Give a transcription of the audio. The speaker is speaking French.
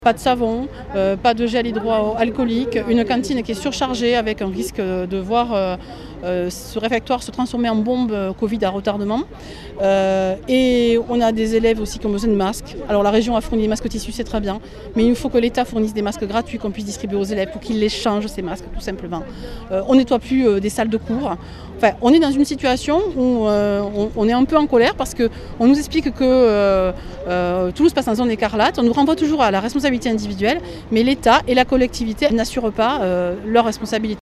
Pas de savon, pas de gel hydroalcoolique, une cantine qui est surchargée avec un risque de voir ce réfectoire se transformer en bombe Covid à retardement. Et on a des élèves aussi qui ont besoin de masques. Alors la région a fourni des masques tissus, c'est très bien, mais il faut que l'État fournisse des masques gratuits qu'on puisse distribuer aux élèves pour qu'ils les changent, ces masques, tout simplement. On nettoie plus des salles de cours. Enfin, on est dans une situation où on est un peu en colère parce qu'on nous explique que Toulouse passe en zone écarlate. On nous renvoie toujours à la responsabilité individuelle, mais l'État et la collectivité n'assurent pas leur responsabilité.